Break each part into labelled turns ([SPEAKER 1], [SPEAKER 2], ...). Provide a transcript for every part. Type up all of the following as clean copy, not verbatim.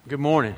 [SPEAKER 1] Good morning.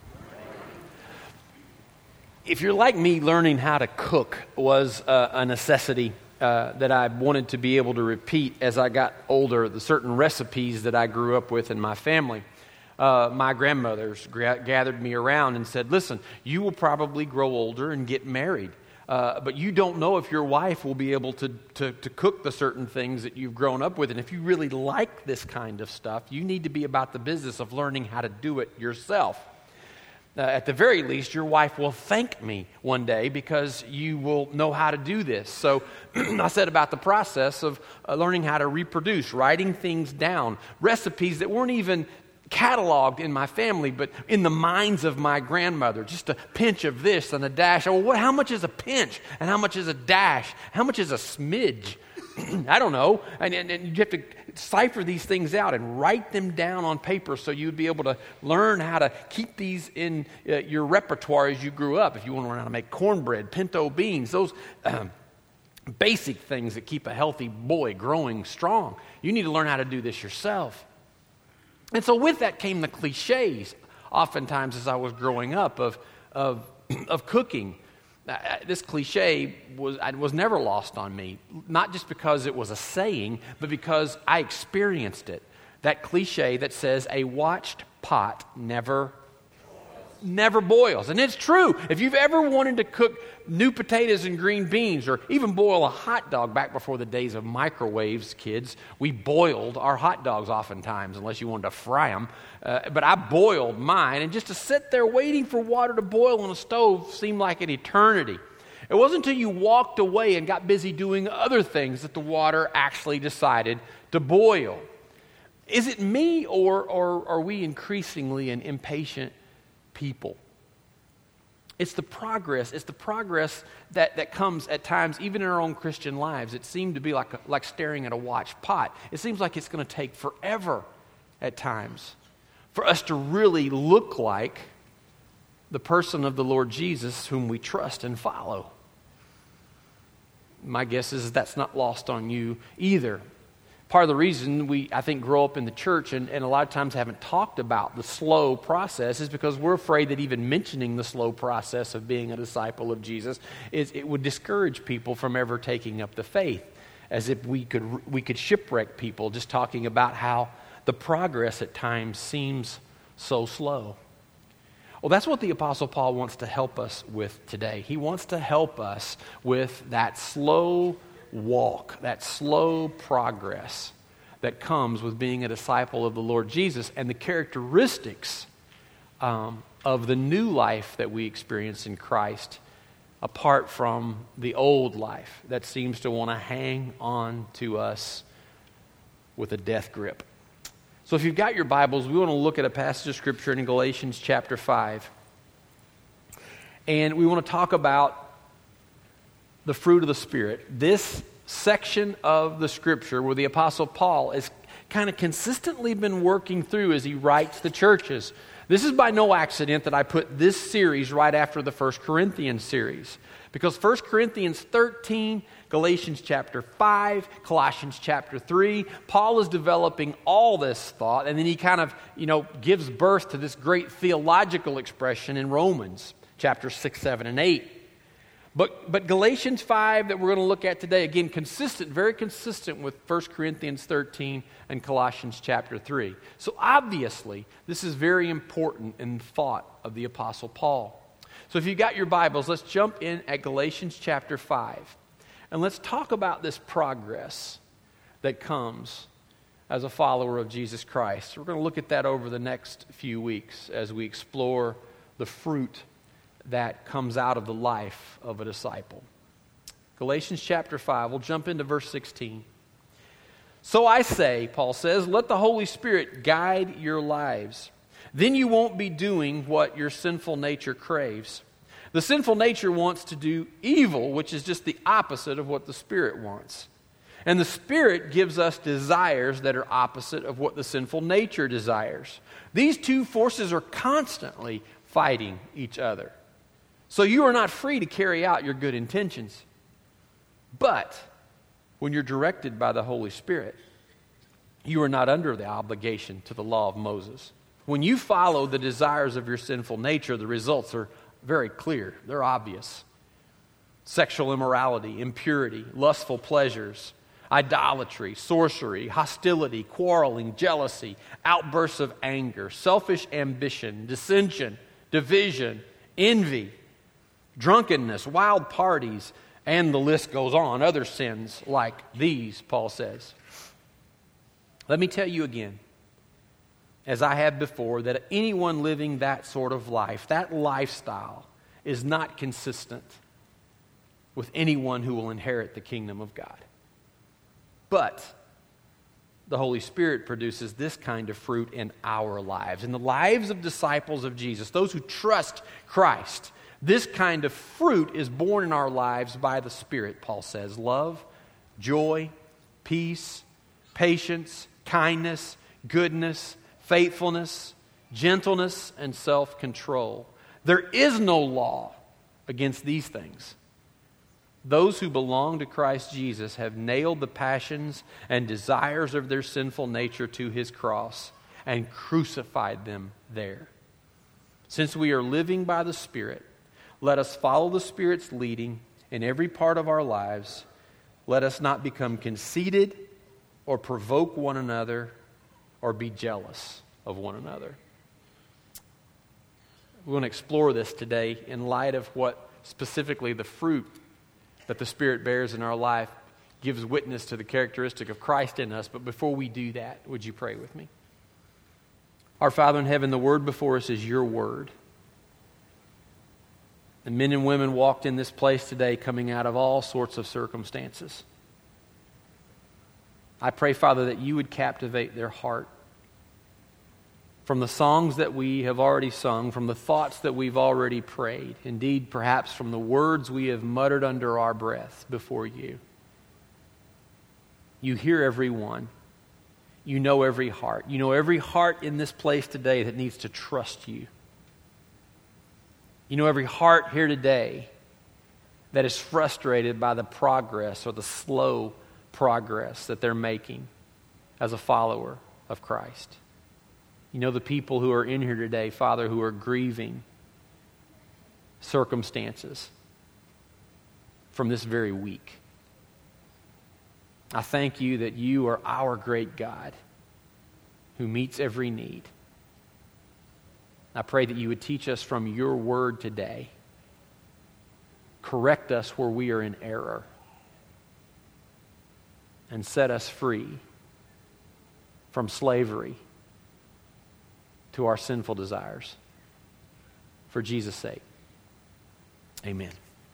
[SPEAKER 1] If you're like me, learning how to cook was a necessity that I wanted to be able to repeat as I got older, the certain recipes that I grew up with in my family. My grandmothers gathered me around and said, listen, you will probably grow older and get married, but you don't know if your wife will be able to cook the certain things that you've grown up with. And if you really like this kind of stuff, you need to be about the business of learning how to do it yourself. At the very least, your wife will thank me one day because you will know how to do this. So I said about the process of learning how to reproduce, writing things down, recipes that weren't even cataloged in my family, but in the minds of my grandmother. Just a pinch of this and a dash. Oh, how much is a pinch? And how much is a dash? How much is a smidge? I don't know. And you have to cipher these things out and write them down on paper so you'd be able to learn how to keep these in your repertoire as you grew up. If you want to learn how to make cornbread, pinto beans, those basic things that keep a healthy boy growing strong. You need to learn how to do this yourself. And so with that came the cliches, oftentimes as I was growing up, of cooking. This cliche was never lost on me, not just because it was a saying, but because I experienced it. That cliche that says, a watched pot never boils. And it's true. If you've ever wanted to cook new potatoes and green beans, or even boil a hot dog back before the days of microwaves, kids, we boiled our hot dogs oftentimes, unless you wanted to fry them. But I boiled mine, and just to sit there waiting for water to boil on a stove seemed like an eternity. It wasn't until you walked away and got busy doing other things that the water actually decided to boil. Is it me, or are we increasingly an impatient people? It's the progress that comes at times, even in our own Christian lives. It seemed to be like staring at a watched pot. It seems like it's going to take forever at times for us to really look like the person of the Lord Jesus whom we trust and follow. My guess is that's not lost on you either. Part of the reason we, I think, grow up in the church and a lot of times haven't talked about the slow process is because we're afraid that even mentioning the slow process of being a disciple of Jesus it would discourage people from ever taking up the faith, as if we could shipwreck people just talking about how the progress at times seems so slow. Well, that's what the Apostle Paul wants to help us with today. He wants to help us with that slow walk, that slow progress that comes with being a disciple of the Lord Jesus, and the characteristics of the new life that we experience in Christ apart from the old life that seems to want to hang on to us with a death grip. So if you've got your Bibles, we want to look at a passage of Scripture in Galatians chapter 5. And we want to talk about the fruit of the Spirit. This section of the Scripture where the Apostle Paul has kind of consistently been working through as he writes the churches. This is by no accident that I put this series right after the 1 Corinthians series. Because 1 Corinthians 13, Galatians chapter 5, Colossians chapter 3, Paul is developing all this thought, and then he kind of, gives birth to this great theological expression in Romans chapter 6, 7, and 8. But Galatians 5 that we're going to look at today, again, very consistent with 1 Corinthians 13 and Colossians chapter 3. So obviously, this is very important in the thought of the Apostle Paul. So if you've got your Bibles, let's jump in at Galatians chapter 5. And let's talk about this progress that comes as a follower of Jesus Christ. We're going to look at that over the next few weeks as we explore the fruit that comes out of the life of a disciple. Galatians chapter 5, we'll jump into verse 16. So I say, Paul says, let the Holy Spirit guide your lives. Then you won't be doing what your sinful nature craves. The sinful nature wants to do evil, which is just the opposite of what the Spirit wants. And the Spirit gives us desires that are opposite of what the sinful nature desires. These two forces are constantly fighting each other. So you are not free to carry out your good intentions. But when you're directed by the Holy Spirit, you are not under the obligation to the law of Moses. When you follow the desires of your sinful nature, the results are very clear. They're obvious. Sexual immorality, impurity, lustful pleasures, idolatry, sorcery, hostility, quarreling, jealousy, outbursts of anger, selfish ambition, dissension, division, envy, drunkenness, wild parties, and the list goes on. Other sins like these, Paul says. Let me tell you again, as I have before, that anyone living that sort of life, that lifestyle, is not consistent with anyone who will inherit the kingdom of God. But the Holy Spirit produces this kind of fruit in our lives, in the lives of disciples of Jesus, those who trust Christ. This kind of fruit is born in our lives by the Spirit, Paul says. Love, joy, peace, patience, kindness, goodness, faithfulness, gentleness, and self-control. There is no law against these things. Those who belong to Christ Jesus have nailed the passions and desires of their sinful nature to His cross and crucified them there. Since we are living by the Spirit, let us follow the Spirit's leading in every part of our lives. Let us not become conceited or provoke one another or be jealous of one another. We're going to explore this today in light of what specifically the fruit that the Spirit bears in our life gives witness to the characteristic of Christ in us. But before we do that, would you pray with me? Our Father in heaven, the word before us is your word. And men and women walked in this place today coming out of all sorts of circumstances. I pray, Father, that you would captivate their heart from the songs that we have already sung, from the thoughts that we've already prayed, indeed, perhaps from the words we have muttered under our breath before you. You hear every one. You know every heart. You know every heart in this place today that needs to trust you. You know every heart here today that is frustrated by the progress or the slow progress that they're making as a follower of Christ. You know the people who are in here today, Father, who are grieving circumstances from this very week. I thank you that you are our great God who meets every need. I pray that you would teach us from your word today. Correct us where we are in error. And set us free from slavery to our sinful desires. For Jesus' sake. Amen.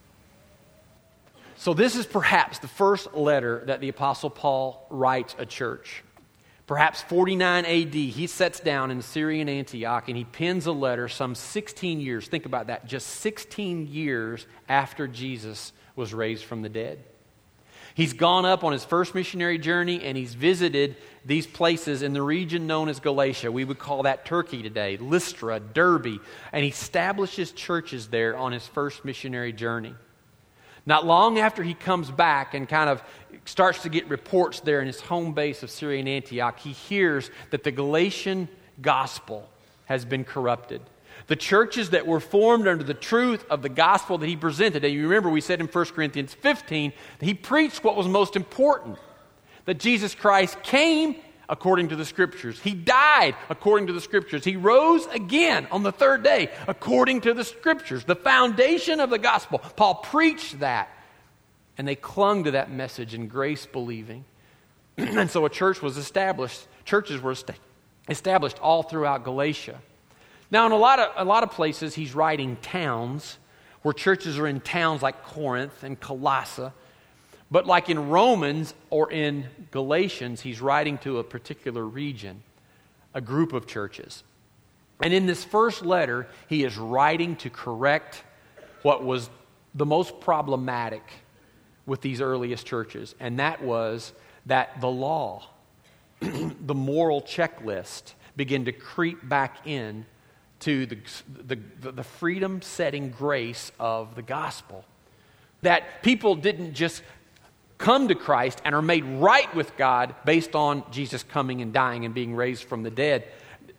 [SPEAKER 1] So this is perhaps the first letter that the Apostle Paul writes a church. Perhaps 49 AD, he sets down in Syrian Antioch and he pens a letter some 16 years. Think about that, just 16 years after Jesus was raised from the dead. He's gone up on his first missionary journey and he's visited these places in the region known as Galatia. We would call that Turkey today, Lystra, Derbe. And he establishes churches there on his first missionary journey. Not long after he comes back and kind of starts to get reports there in his home base of Syrian Antioch, he hears that the Galatian gospel has been corrupted. The churches that were formed under the truth of the gospel that he presented. And you remember we said in 1 Corinthians 15 that he preached what was most important. That Jesus Christ came according to the Scriptures. He died according to the Scriptures. He rose again on the third day according to the Scriptures. The foundation of the gospel. Paul preached that. And they clung to that message in grace believing. And so a church was established. Churches were established all throughout Galatia. Now, in a lot of places, he's writing towns where churches are in towns like Corinth and Colossae. But like in Romans or in Galatians, he's writing to a particular region, a group of churches. And in this first letter, he is writing to correct what was the most problematic with these earliest churches. And that was that the law, the moral checklist, began to creep back in to the freedom-setting grace of the gospel. That people didn't just come to Christ and are made right with God based on Jesus coming and dying and being raised from the dead.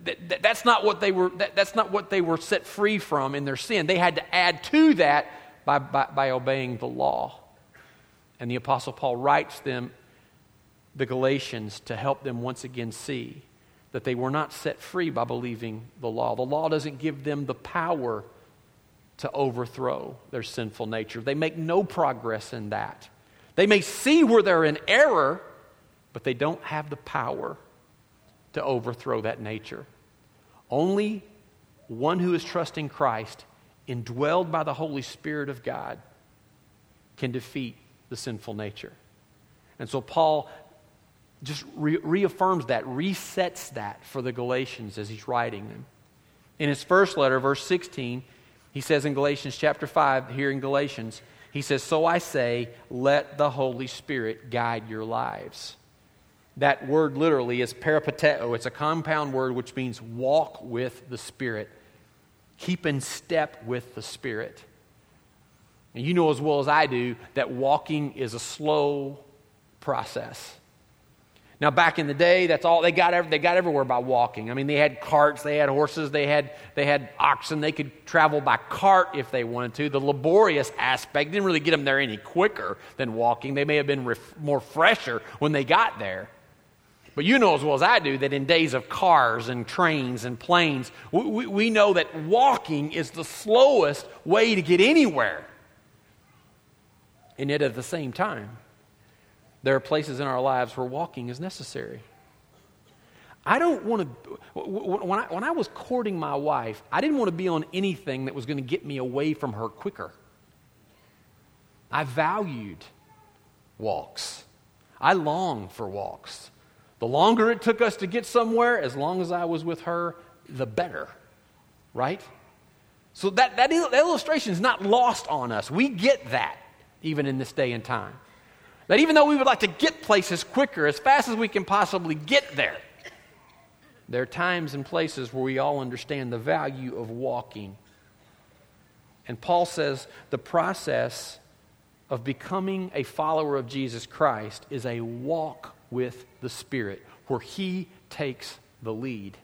[SPEAKER 1] That's not what they were. That's not what they were set free from in their sin. They had to add to that by obeying the law. And the Apostle Paul writes them, the Galatians, to help them once again see that they were not set free by believing the law. The law doesn't give them the power to overthrow their sinful nature. They make no progress in that. They may see where they're in error, but they don't have the power to overthrow that nature. Only one who is trusting Christ, indwelled by the Holy Spirit of God, can defeat the sinful nature. And so Paul just reaffirms that, resets that for the Galatians as he's writing them. In his first letter, verse 16, he says in Galatians chapter 5, here in Galatians, he says, "So I say, let the Holy Spirit guide your lives." That word literally is peripateo. It's a compound word which means walk with the Spirit. Keep in step with the Spirit. And you know as well as I do that walking is a slow process. Now, back in the day, that's all they got everywhere by walking. I mean, they had carts, they had horses, they had oxen. They could travel by cart if they wanted to. The laborious aspect didn't really get them there any quicker than walking. They may have been more fresher when they got there. But you know as well as I do that in days of cars and trains and planes, we know that walking is the slowest way to get anywhere. And yet at the same time, there are places in our lives where walking is necessary. I don't want to, when I was courting my wife, I didn't want to be on anything that was going to get me away from her quicker. I valued walks. I longed for walks. The longer it took us to get somewhere, as long as I was with her, the better, right? So that illustration is not lost on us. We get that, even in this day and time. That even though we would like to get places quicker, as fast as we can possibly get there, there are times and places where we all understand the value of walking. And Paul says the process of becoming a follower of Jesus Christ is a walk with the Spirit, where He takes the lead.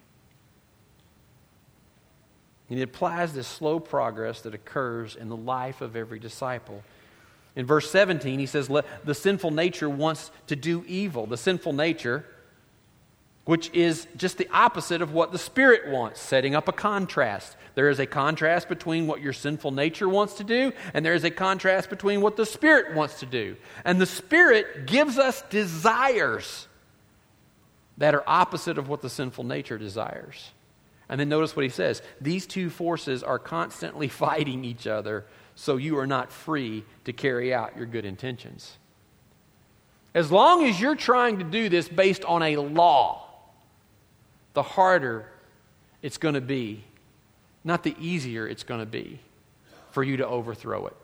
[SPEAKER 1] And it applies this slow progress that occurs in the life of every disciple. In verse 17, he says, the sinful nature wants to do evil. The sinful nature, which is just the opposite of what the Spirit wants, setting up a contrast. There is a contrast between what your sinful nature wants to do, and there is a contrast between what the Spirit wants to do. And the Spirit gives us desires that are opposite of what the sinful nature desires. And then notice what he says. These two forces are constantly fighting each other, so you are not free to carry out your good intentions. As long as you're trying to do this based on a law, the harder it's going to be, not the easier it's going to be for you to overthrow it.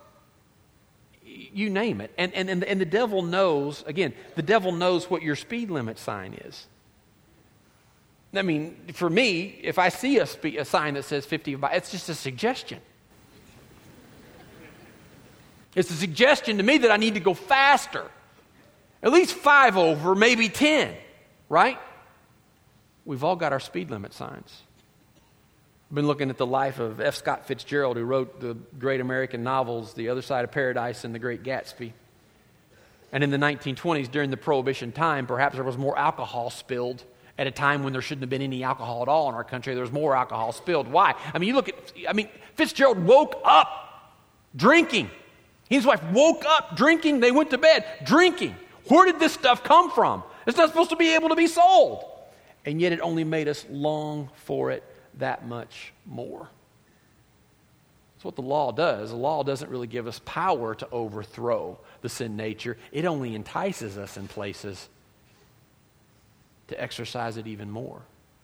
[SPEAKER 1] You name it. And the devil knows, again, the devil knows what your speed limit sign is. I mean, for me, if I see a sign that says 50, it's just a suggestion. It's a suggestion to me that I need to go faster. At least 5 over, maybe 10, right? We've all got our speed limit signs. I've been looking at the life of F. Scott Fitzgerald, who wrote the great American novels, The Other Side of Paradise and The Great Gatsby. And in the 1920s, during the Prohibition time, perhaps there was more alcohol spilled at a time when there shouldn't have been any alcohol at all in our country. There was more alcohol spilled. Why? Fitzgerald woke up drinking. He and his wife woke up drinking. They went to bed drinking. Where did this stuff come from? It's not supposed to be able to be sold. And yet it only made us long for it that much more. That's what the law does. The law doesn't really give us power to overthrow the sin nature. It only entices us in places to exercise it even more.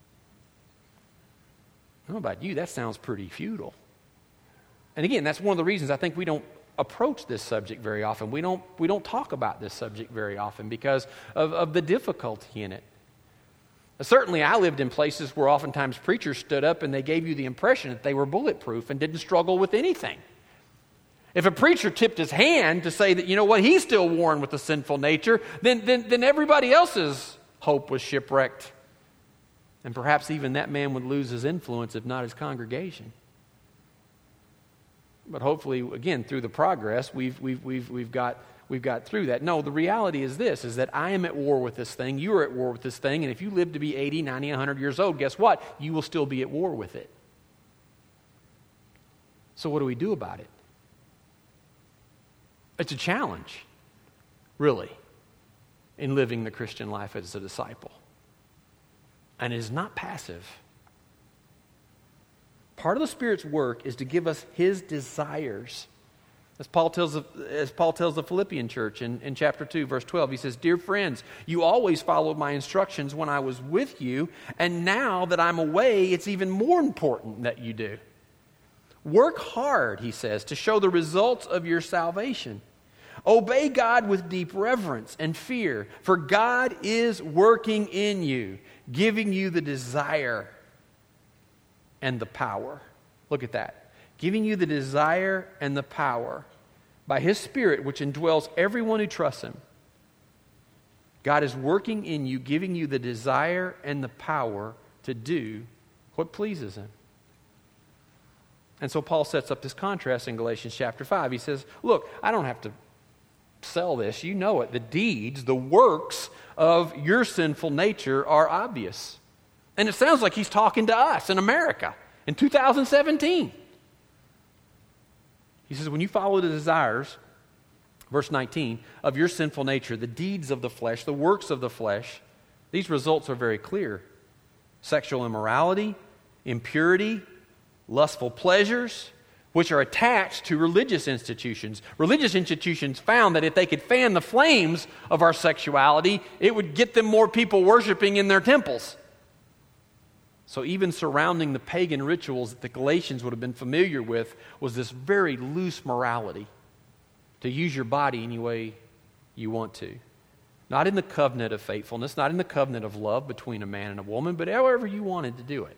[SPEAKER 1] I don't know about you, that sounds pretty futile. And again, that's one of the reasons I think we don't approach this subject very often. We don't talk about this subject very often because of the difficulty in it. Certainly, I lived in places where oftentimes preachers stood up and they gave you the impression that they were bulletproof and didn't struggle with anything. If a preacher tipped his hand to say that, you know what, he's still worn with the sinful nature, then everybody else's hope was shipwrecked. And perhaps even that man would lose his influence, if not his congregation. But hopefully, again, through the progress, we've got through that. No, the reality is this, is that I am at war with this thing, you are at war with this thing, and if you live to be 80, 90, 100 years old, guess what? You will still be at war with it. So what do we do about it? It's a challenge, really, in living the Christian life as a disciple. And it is not passive. Part of the Spirit's work is to give us His desires. As Paul tells the Philippian church in chapter 2, verse 12, he says, "Dear friends, you always followed my instructions when I was with you, and now that I'm away, it's even more important that you do. Work hard," he says, "to show the results of your salvation. Obey God with deep reverence and fear, for God is working in you, giving you the desire and the power." Look at that. Giving you the desire and the power by His Spirit, which indwells everyone who trusts Him. God is working in you, giving you the desire and the power to do what pleases Him. And so Paul sets up this contrast in Galatians chapter 5. He says, look, I don't have to sell this. You know it. The deeds, the works of your sinful nature are obvious. And it sounds like he's talking to us in America in 2017. He says, when you follow the desires, verse 19, of your sinful nature, the deeds of the flesh, the works of the flesh, these results are very clear. Sexual immorality, impurity, lustful pleasures, which are attached to religious institutions. Religious institutions found that if they could fan the flames of our sexuality, it would get them more people worshiping in their temples. So even surrounding the pagan rituals that the Galatians would have been familiar with was this very loose morality to use your body any way you want to. Not in the covenant of faithfulness, not in the covenant of love between a man and a woman, but however you wanted to do it.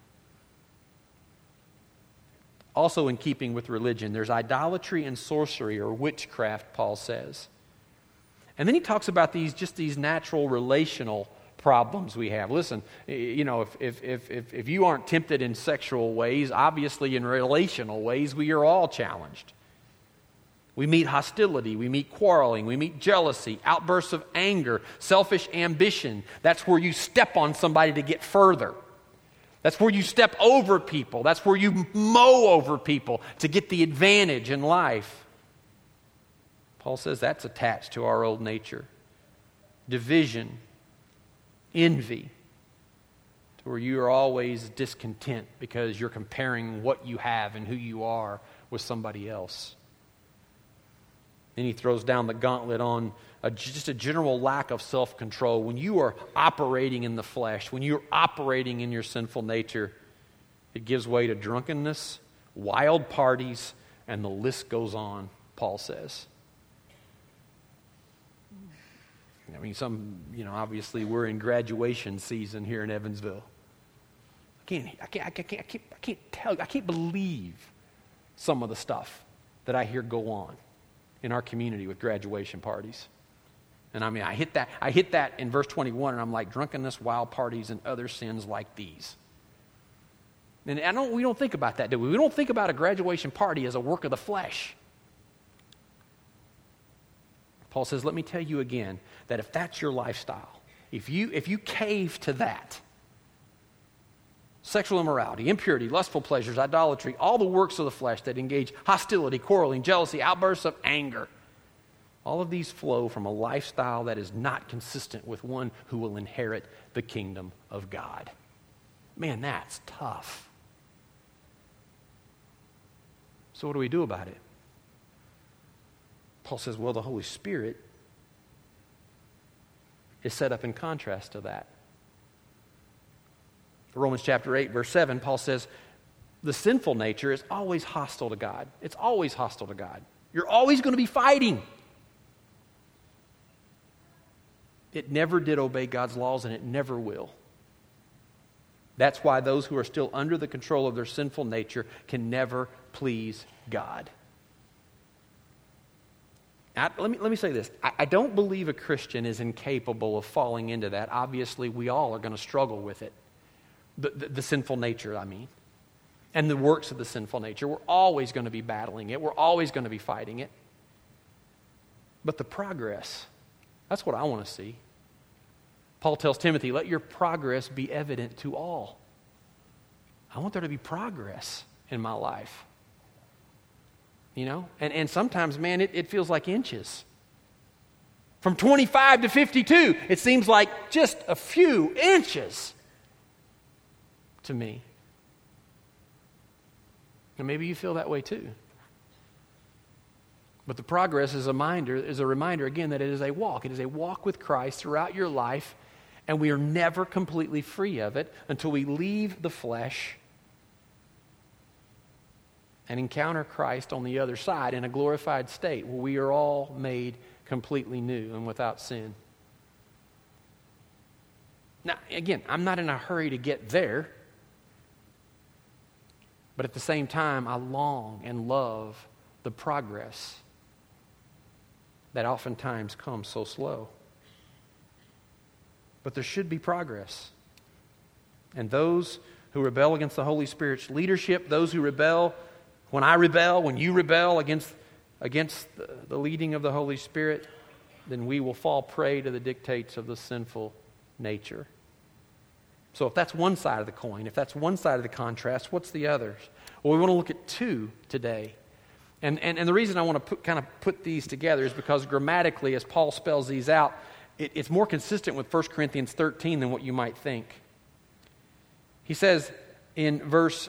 [SPEAKER 1] Also in keeping with religion, there's idolatry and sorcery or witchcraft, Paul says. And then he talks about these natural relational problems we have. Listen, you know, if you aren't tempted in sexual ways, obviously in relational ways, we are all challenged. We meet hostility, we meet quarreling, we meet jealousy, outbursts of anger, selfish ambition. That's where you step on somebody to get further. That's where you step over people. That's where you mow over people to get the advantage in life. Paul says that's attached to our old nature. Division, envy, to where you are always discontent because you're comparing what you have and who you are with somebody else. Then he throws down the gauntlet on just a general lack of self-control. When you are operating in the flesh, when you're operating in your sinful nature, it gives way to drunkenness, wild parties, and the list goes on, Paul says. I mean, obviously we're in graduation season here in Evansville. I can't believe some of the stuff that I hear go on in our community with graduation parties. And I mean, I hit that in verse 21, and I'm like, drunkenness, wild parties, and other sins like these. And we don't think about that, do we? We don't think about a graduation party as a work of the flesh. Paul says, let me tell you again, that if that's your lifestyle, if you cave to that, sexual immorality, impurity, lustful pleasures, idolatry, all the works of the flesh that engage hostility, quarreling, jealousy, outbursts of anger, all of these flow from a lifestyle that is not consistent with one who will inherit the kingdom of God. Man, that's tough. So what do we do about it? Paul says, well, the Holy Spirit is set up in contrast to that. Romans chapter 8, verse 7, Paul says, the sinful nature is always hostile to God. It's always hostile to God. You're always going to be fighting. It never did obey God's laws, and it never will. That's why those who are still under the control of their sinful nature can never please God. Let me say this. I don't believe a Christian is incapable of falling into that. Obviously, we all are going to struggle with it. the sinful nature, and the works of the sinful nature. We're always going to be battling it. We're always going to be fighting it. But the progress, that's what I want to see. Paul tells Timothy, let your progress be evident to all. I want there to be progress in my life. And sometimes, man, it feels like inches. From 25 to 52, it seems like just a few inches to me. And maybe you feel that way too. But the progress is a reminder again that it is a walk. It is a walk with Christ throughout your life, and we are never completely free of it until we leave the flesh and encounter Christ on the other side in a glorified state where we are all made completely new and without sin. Now, again, I'm not in a hurry to get there, but at the same time, I long and love the progress that oftentimes comes so slow. But there should be progress. And those who rebel against the Holy Spirit's leadership, those who rebel, when you rebel against the leading of the Holy Spirit, then we will fall prey to the dictates of the sinful nature. So if that's one side of the coin, if that's one side of the contrast, what's the others? Well, we want to look at two today. And the reason I want to put these together is because grammatically, as Paul spells these out, it's more consistent with 1 Corinthians 13 than what you might think. He says in verse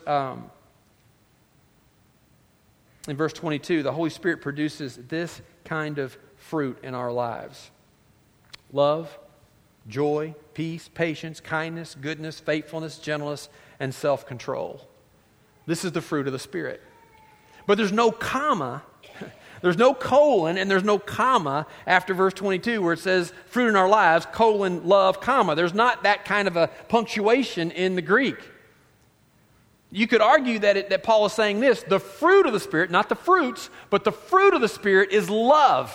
[SPEAKER 1] 22, the Holy Spirit produces this kind of fruit in our lives: love, joy, peace, patience, kindness, goodness, faithfulness, gentleness, and self-control. This is the fruit of the Spirit. But there's no comma, there's no colon, and there's no comma after verse 22 where it says fruit in our lives, colon, love, comma. There's not that kind of a punctuation in the Greek. You could argue that Paul is saying this: the fruit of the Spirit, not the fruits, but the fruit of the Spirit is love.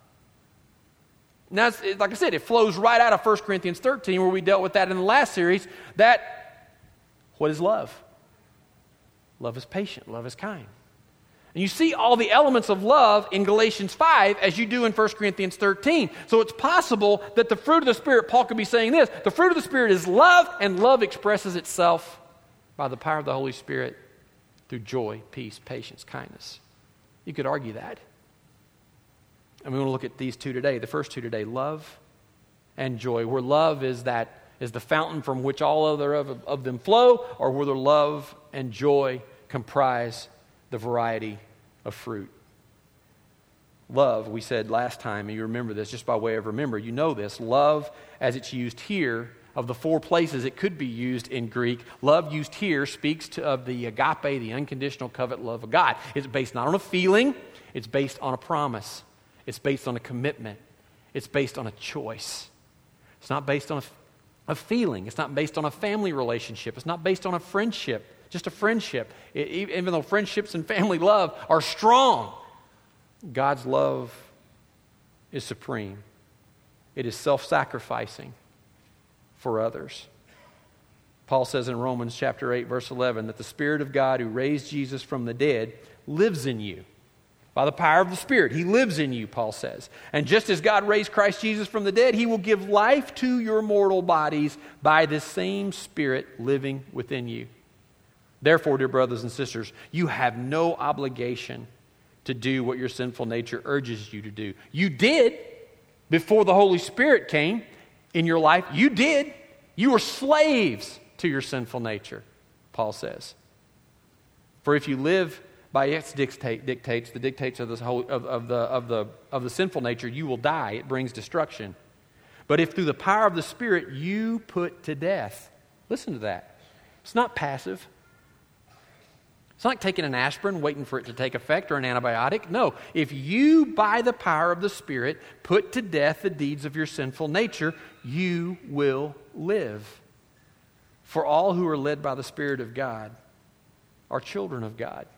[SPEAKER 1] Now, like I said, it flows right out of 1 Corinthians 13 where we dealt with that in the last series. What is love? Love is patient. Love is kind. And you see all the elements of love in Galatians 5 as you do in 1 Corinthians 13. So it's possible that the fruit of the Spirit, Paul could be saying this: the fruit of the Spirit is love, and love expresses itself by the power of the Holy Spirit through joy, peace, patience, kindness. You could argue that. And we want to look at these two today. The first two today, love and joy. Where love is the fountain from which all other of them flow, or whether love and joy comprise the variety of fruit. Love, we said last time, and you remember this just by way of remember, you know this. Love, as it's used here, of the four places it could be used in Greek, love used here speaks of the agape, the unconditional covenant love of God. It's based not on a feeling, it's based on a promise. It's based on a commitment. It's based on a choice. It's not based on a feeling. It's not based on a family relationship. It's not based on a friendship, just a friendship. Even though friendships and family love are strong, God's love is supreme. It is self-sacrificing for others. Paul says in Romans chapter 8, verse 11, that the Spirit of God who raised Jesus from the dead lives in you. By the power of the Spirit, He lives in you, Paul says. And just as God raised Christ Jesus from the dead, He will give life to your mortal bodies by this same Spirit living within you. Therefore, dear brothers and sisters, you have no obligation to do what your sinful nature urges you to do. You did before the Holy Spirit came in your life. You did. You were slaves to your sinful nature, Paul says. For if you live by its dictates, the dictates of the sinful nature, you will die. It brings destruction. But if through the power of the Spirit you put to death, listen to that. It's not passive. It's not like taking an aspirin, waiting for it to take effect, or an antibiotic. No, if you, by the power of the Spirit, put to death the deeds of your sinful nature, you will live. For all who are led by the Spirit of God are children of God.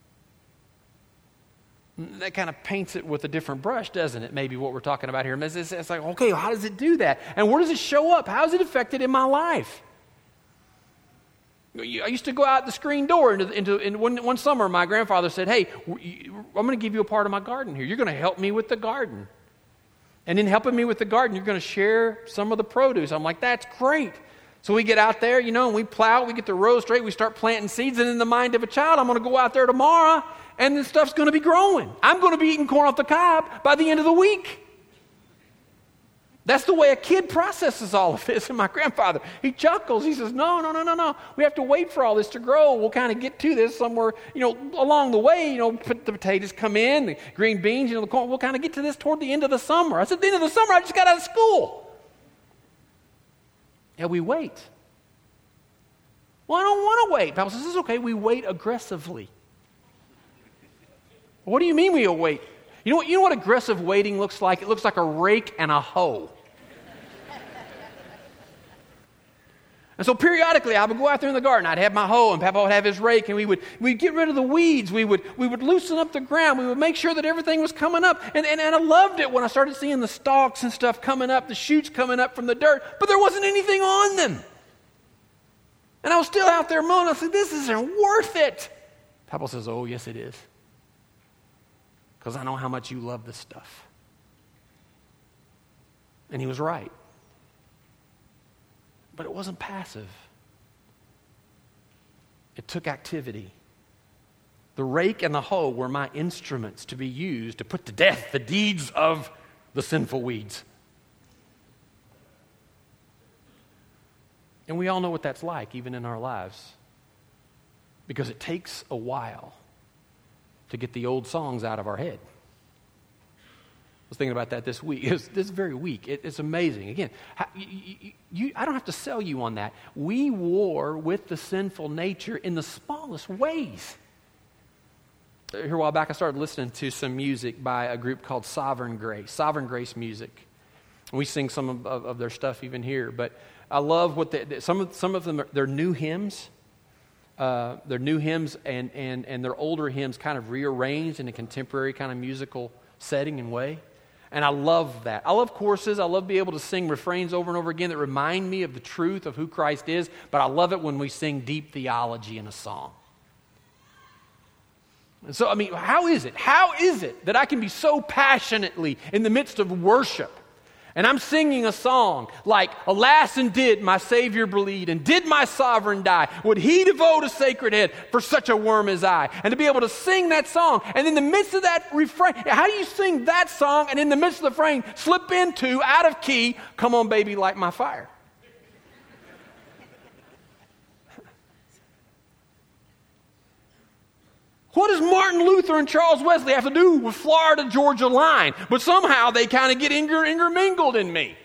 [SPEAKER 1] That kind of paints it with a different brush, doesn't it? Maybe what we're talking about here. It's like, okay, how does it do that? And where does it show up? How is it affected in my life? I used to go out the screen door and one summer my grandfather said, hey, I'm going to give you a part of my garden here. You're going to help me with the garden. And in helping me with the garden, you're going to share some of the produce. I'm like, that's great. So we get out there, and we plow, we get the rows straight, we start planting seeds, and in the mind of a child, I'm going to go out there tomorrow, and this stuff's going to be growing. I'm going to be eating corn off the cob by the end of the week. That's the way a kid processes all of this. And my grandfather, he chuckles. He says, no. We have to wait for all this to grow. We'll kind of get to this somewhere, along the way. The potatoes come in, the green beans, the corn. We'll kind of get to this toward the end of the summer. I said, the end of the summer, I just got out of school. Yeah, we wait. Well, I don't want to wait. The Bible says, it's okay. We wait aggressively. What do you mean we wait? You know what aggressive waiting looks like? It looks like a rake and a hoe. And so periodically, I would go out there in the garden. I'd have my hoe, and Papa would have his rake, and we'd get rid of the weeds. We would loosen up the ground. We would make sure that everything was coming up. And I loved it when I started seeing the stalks and stuff coming up, the shoots coming up from the dirt, but there wasn't anything on them. And I was still out there mowing. I said, this isn't worth it. Papa says, oh, yes, it is. Because I know how much you love this stuff. And he was right. But it wasn't passive. It took activity. The rake and the hoe were my instruments to be used to put to death the deeds of the sinful weeds. And we all know what that's like, even in our lives. Because it takes a while to get the old songs out of our head. I was thinking about that this week. This very week. It's amazing. Again, I don't have to sell you on that. We war with the sinful nature in the smallest ways. Here a while back, I started listening to some music by a group called Sovereign Grace music. We sing some of their stuff even here. But I love what some of them, they're new hymns. They're new hymns and their older hymns kind of rearranged in a contemporary kind of musical setting and way. And I love that. I love choruses. I love being able to sing refrains over and over again that remind me of the truth of who Christ is. But I love it when we sing deep theology in a song. And so, how is it that I can be so passionately in the midst of worship, and I'm singing a song like, alas, and did my Savior bleed, and did my sovereign die? Would he devote a sacred head for such a worm as I? And to be able to sing that song, and in the midst of that refrain, how do you sing that song, and in the midst of the refrain, slip into, out of key, come on, baby, light my fire? What does Martin Luther and Charles Wesley have to do with Florida-Georgia line? But somehow they kind of get intermingled in me.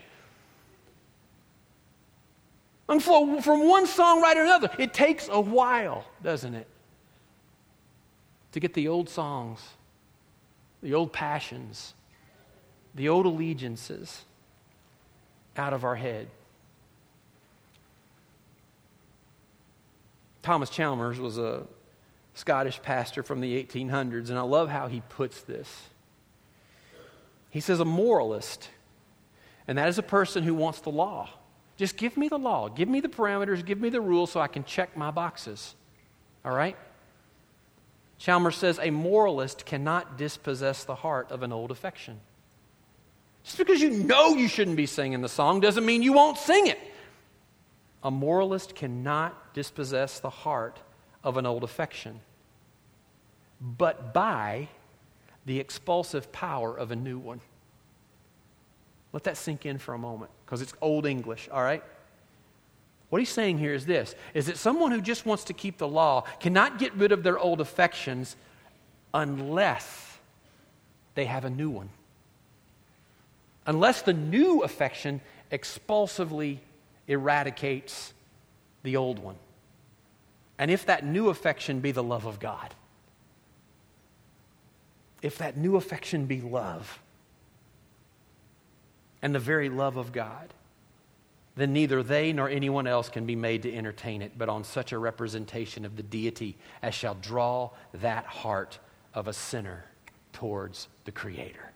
[SPEAKER 1] And from one songwriter to another, it takes a while, doesn't it? To get the old songs, the old passions, the old allegiances out of our head. Thomas Chalmers was a Scottish pastor from the 1800s, and I love how he puts this. He says, a moralist, and that is a person who wants the law. Just give me the law. Give me the parameters. Give me the rules so I can check my boxes. All right? Chalmers says, a moralist cannot dispossess the heart of an old affection. Just because you know you shouldn't be singing the song doesn't mean you won't sing it. A moralist cannot dispossess the heart of an old affection, but by the expulsive power of a new one. Let that sink in for a moment, because it's old English, all right? What he's saying here is this, is that someone who just wants to keep the law cannot get rid of their old affections unless they have a new one. Unless the new affection expulsively eradicates the old one. And if that new affection be the love of God, if that new affection be love, and the very love of God, then neither they nor anyone else can be made to entertain it, but on such a representation of the deity as shall draw that heart of a sinner towards the Creator.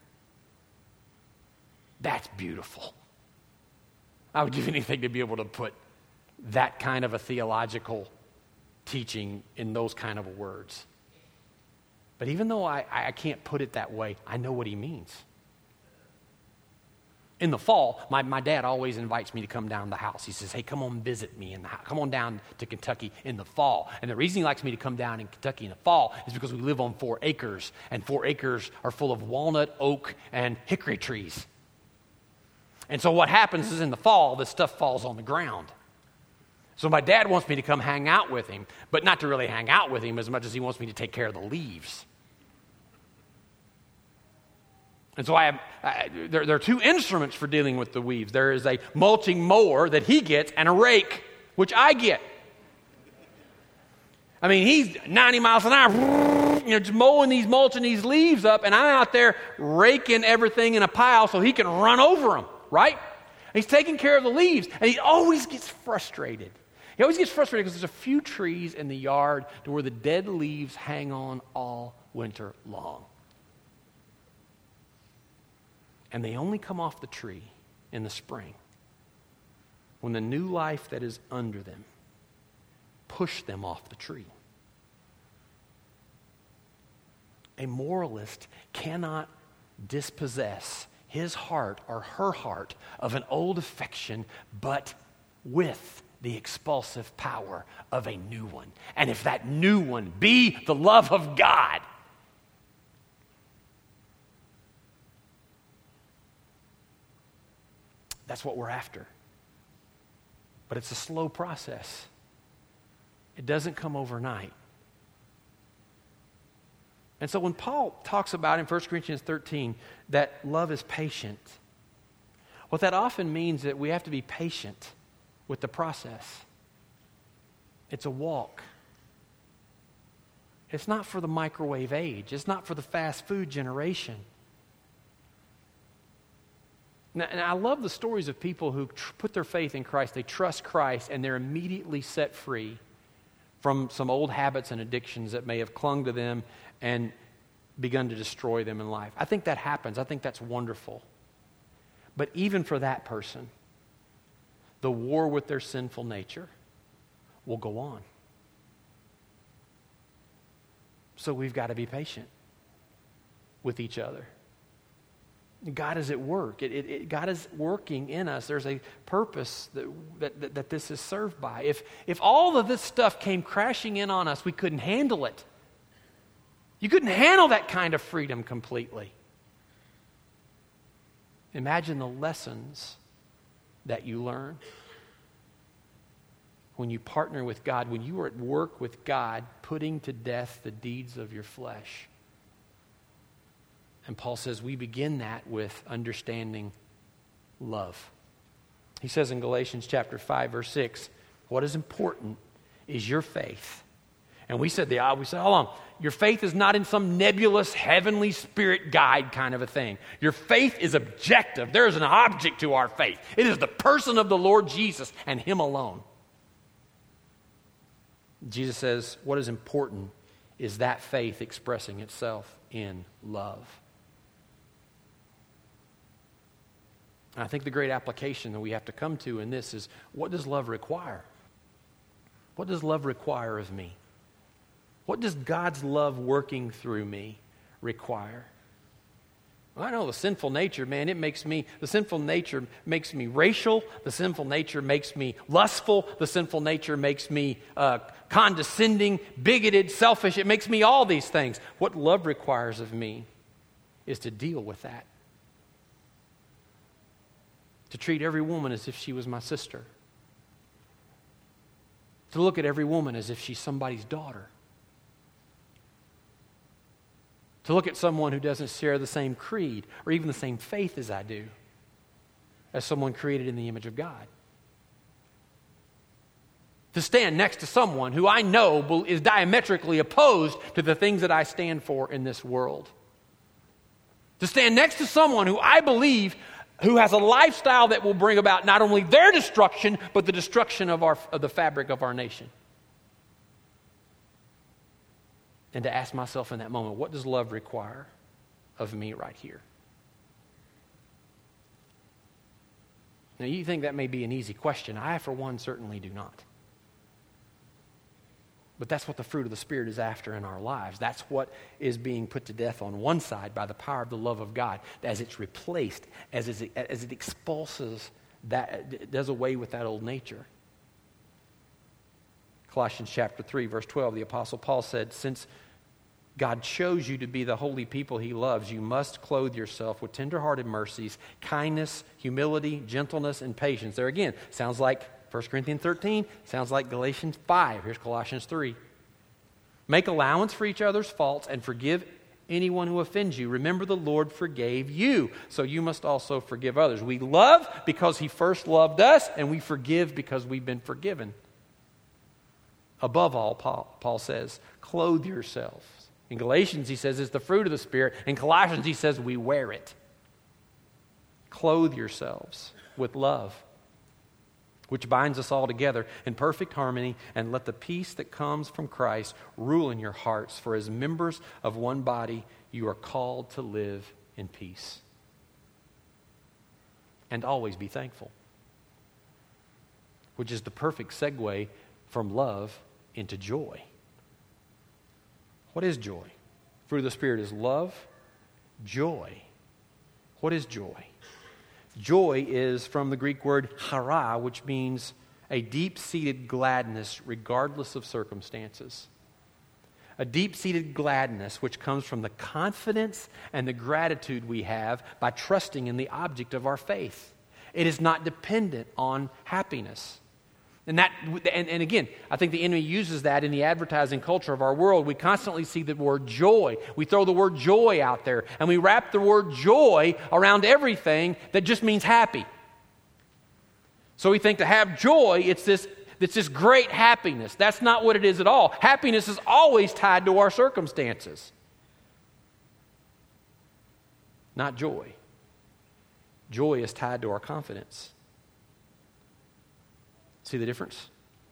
[SPEAKER 1] That's beautiful. I would give anything to be able to put that kind of a theological teaching in those kind of words. But even though I can't put it that way, I know what he means. In the fall, my dad always invites me to come down to the house. He says, hey, come on visit me in the house. Come on down to Kentucky in the fall. And the reason he likes me to come down in Kentucky in the fall is because we live on 4 acres, and 4 acres are full of walnut, oak, and hickory trees. And so what happens is in the fall, this stuff falls on the ground. So my dad wants me to come hang out with him, but not to really hang out with him as much as he wants me to take care of the leaves. And so there are 2 instruments for dealing with the weeds. There is a mulching mower that he gets and a rake, which I get. I mean, he's 90 miles an hour, just mulching these leaves up, and I'm out there raking everything in a pile so he can run over them, right? And he's taking care of the leaves, and he always gets frustrated. He always gets frustrated because there's a few trees in the yard to where the dead leaves hang on all winter long. And they only come off the tree in the spring when the new life that is under them push them off the tree. A moralist cannot dispossess his heart or her heart of an old affection, but with the expulsive power of a new one. And if that new one be the love of God, that's what we're after. But it's a slow process. It doesn't come overnight. And so when Paul talks about in 1 Corinthians 13 that love is patient, what that often means is that we have to be patient with the process. It's a walk. It's not for the microwave age. It's not for the fast food generation. Now, and I love the stories of people who put their faith in Christ. They trust Christ, and they're immediately set free from some old habits and addictions that may have clung to them and begun to destroy them in life. I think that happens. I think that's wonderful. But even for that person, the war with their sinful nature will go on. So we've got to be patient with each other. God is at work. God is working in us. There's a purpose that this is served by. If all of this stuff came crashing in on us, we couldn't handle it. You couldn't handle that kind of freedom completely. Imagine the lessons that you learn when you partner with God, when you are at work with God, putting to death the deeds of your flesh. And Paul says we begin that with understanding love. He says in Galatians chapter 5, verse 6, what is important is your faith. And we said, hold on, your faith is not in some nebulous heavenly spirit guide kind of a thing. Your faith is objective. There is an object to our faith. It is the person of the Lord Jesus and Him alone. Jesus says what is important is that faith expressing itself in love. And I think the great application that we have to come to in this is, what does love require? What does love require of me? What does God's love working through me require? Well, I know the sinful nature, man, the sinful nature makes me racial. The sinful nature makes me lustful. The sinful nature makes me condescending, bigoted, selfish. It makes me all these things. What love requires of me is to deal with that. To treat every woman as if she was my sister. To look at every woman as if she's somebody's daughter. To look at someone who doesn't share the same creed or even the same faith as I do, as someone created in the image of God. To stand next to someone who I know is diametrically opposed to the things that I stand for in this world. To stand next to someone who I believe who has a lifestyle that will bring about not only their destruction, but the destruction of the fabric of our nation. And to ask myself in that moment, what does love require of me right here? Now, you think that may be an easy question. I, for one, certainly do not. But that's what the fruit of the Spirit is after in our lives. That's what is being put to death on one side by the power of the love of God, as it's replaced, as it expulses that, it does away with that old nature. Colossians chapter 3, verse 12, the Apostle Paul said, since God chose you to be the holy people he loves, you must clothe yourself with tender-hearted mercies, kindness, humility, gentleness, and patience. There again, sounds like 1 Corinthians 13, sounds like Galatians 5. Here's Colossians 3. Make allowance for each other's faults and forgive anyone who offends you. Remember, the Lord forgave you, so you must also forgive others. We love because he first loved us, and we forgive because we've been forgiven. Above all, Paul says, clothe yourselves. In Galatians, he says, it's the fruit of the Spirit. In Colossians, he says, we wear it. Clothe yourselves with love, which binds us all together in perfect harmony, and let the peace that comes from Christ rule in your hearts, for as members of one body, you are called to live in peace. And always be thankful, which is the perfect segue from love into joy. What is joy? Fruit of the Spirit is love, joy. What is joy? Joy is from the Greek word chara, which means a deep-seated gladness regardless of circumstances. A deep-seated gladness which comes from the confidence and the gratitude we have by trusting in the object of our faith. It is not dependent on happiness. And again, I think the enemy uses that in the advertising culture of our world. We constantly see the word joy. We throw the word joy out there, and we wrap the word joy around everything that just means happy. So we think to have joy, it's this great happiness. That's not what it is at all. Happiness is always tied to our circumstances, not joy. Joy is tied to our confidence. See the difference?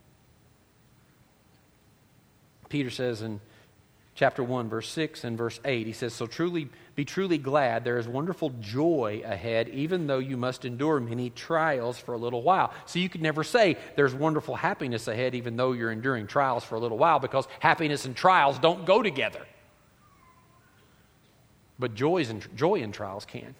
[SPEAKER 1] Peter says in chapter 1, verse 6 and verse 8, he says, so be truly glad. There is wonderful joy ahead, even though you must endure many trials for a little while. So you could never say there's wonderful happiness ahead, even though you're enduring trials for a little while, because happiness and trials don't go together. But joy and trials can.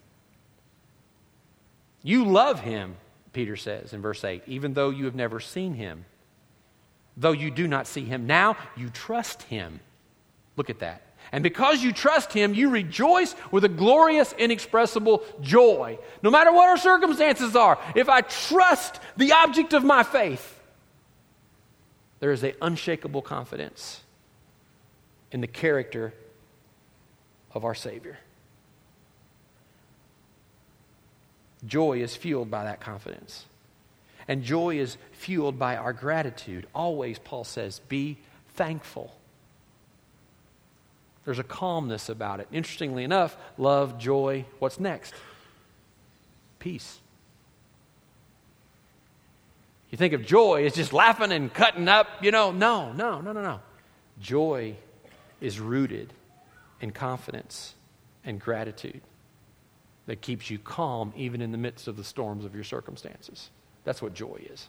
[SPEAKER 1] You love him, Peter says in verse 8, even though you have never seen him. Though you do not see him now, you trust him. Look at that. And because you trust him, you rejoice with a glorious, inexpressible joy. No matter what our circumstances are, if I trust the object of my faith, there is an unshakable confidence in the character of our Savior. Joy is fueled by that confidence. And joy is fueled by our gratitude. Always, Paul says, be thankful. There's a calmness about it. Interestingly enough, love, joy, what's next? Peace. You think of joy as just laughing and cutting up, No. Joy is rooted in confidence and gratitude that keeps you calm even in the midst of the storms of your circumstances. That's what joy is.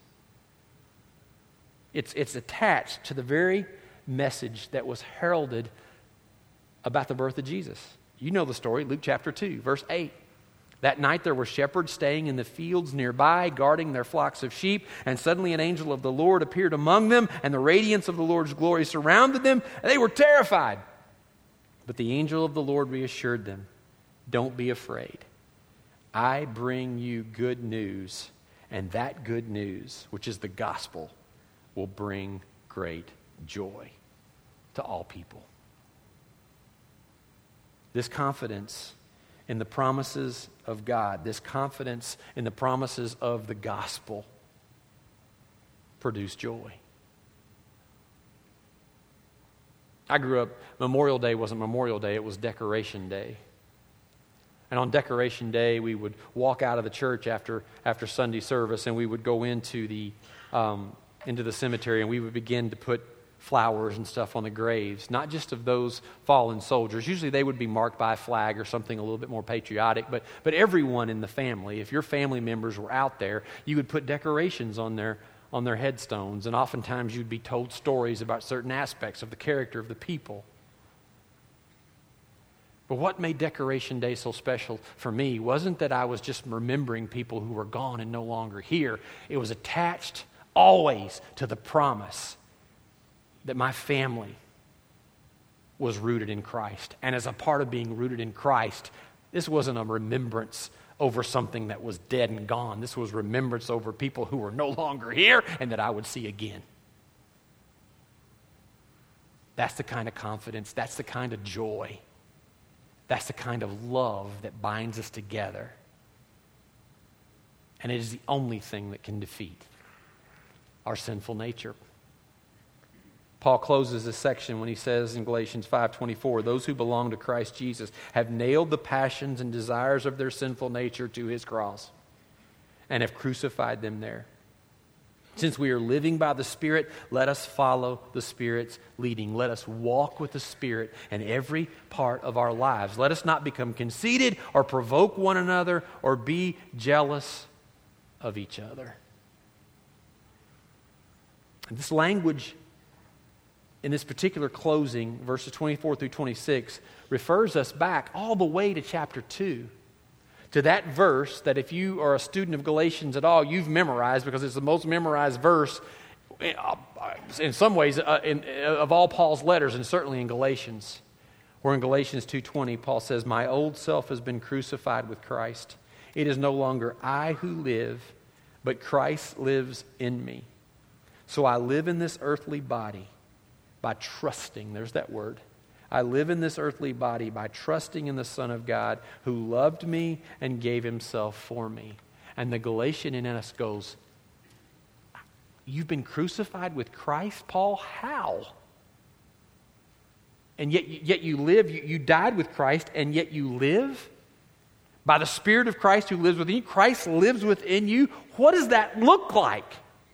[SPEAKER 1] It's attached to the very message that was heralded about the birth of Jesus. You know the story, Luke chapter 2, verse 8. That night there were shepherds staying in the fields nearby, guarding their flocks of sheep, and suddenly an angel of the Lord appeared among them, and the radiance of the Lord's glory surrounded them, and they were terrified. But the angel of the Lord reassured them, don't be afraid. I bring you good news, and that good news, which is the gospel, will bring great joy to all people. This confidence in the promises of God, this confidence in the promises of the gospel, produce joy. I grew up, Memorial Day wasn't Memorial Day, it was Decoration Day. And on Decoration Day, we would walk out of the church after Sunday service, and we would go into the cemetery, and we would begin to put flowers and stuff on the graves, not just of those fallen soldiers. Usually they would be marked by a flag or something a little bit more patriotic, but everyone in the family, if your family members were out there, you would put decorations on their on their headstones, and oftentimes you'd be told stories about certain aspects of the character of the people. But what made Decoration Day so special for me wasn't that I was just remembering people who were gone and no longer here. It was attached always to the promise that my family was rooted in Christ. And as a part of being rooted in Christ, this wasn't a remembrance over something that was dead and gone. This was remembrance over people who were no longer here and that I would see again. That's the kind of confidence, that's the kind of joy, that's the kind of love that binds us together. And it is the only thing that can defeat our sinful nature. Paul closes this section when he says in Galatians 5:24, those who belong to Christ Jesus have nailed the passions and desires of their sinful nature to his cross and have crucified them there. Since we are living by the Spirit, let us follow the Spirit's leading. Let us walk with the Spirit in every part of our lives. Let us not become conceited or provoke one another or be jealous of each other. And this language in this particular closing, verses 24 through 26, refers us back all the way to chapter 2. To that verse that if you are a student of Galatians at all, you've memorized because it's the most memorized verse in some ways of all Paul's letters, and certainly in Galatians. Where in Galatians 2:20, Paul says, my old self has been crucified with Christ. It is no longer I who live, but Christ lives in me. So I live in this earthly body by trusting, there's that word. I live in this earthly body by trusting in the Son of God who loved me and gave himself for me. And the Galatian in us goes, you've been crucified with Christ, Paul? How? And yet you live, you died with Christ, and yet you live? By the Spirit of Christ who lives within you? Christ lives within you? What does that look like?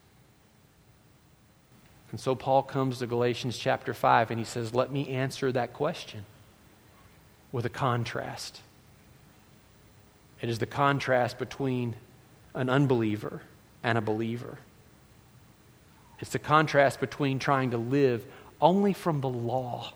[SPEAKER 1] And so Paul comes to Galatians chapter 5 and he says, let me answer that question with a contrast. It is the contrast between an unbeliever and a believer. It's the contrast between trying to live only from the law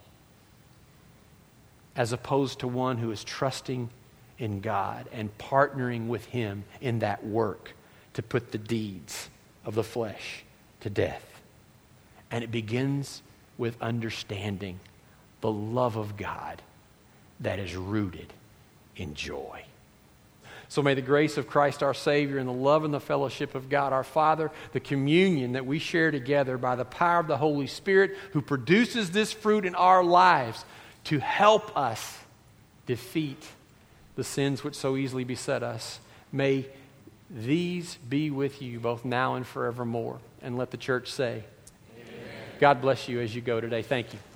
[SPEAKER 1] as opposed to one who is trusting in God and partnering with him in that work to put the deeds of the flesh to death. And it begins with understanding the love of God that is rooted in joy. So may the grace of Christ our Savior and the love and the fellowship of God our Father, the communion that we share together by the power of the Holy Spirit who produces this fruit in our lives to help us defeat the sins which so easily beset us. May these be with you both now and forevermore. And let the church say, God bless you as you go today. Thank you.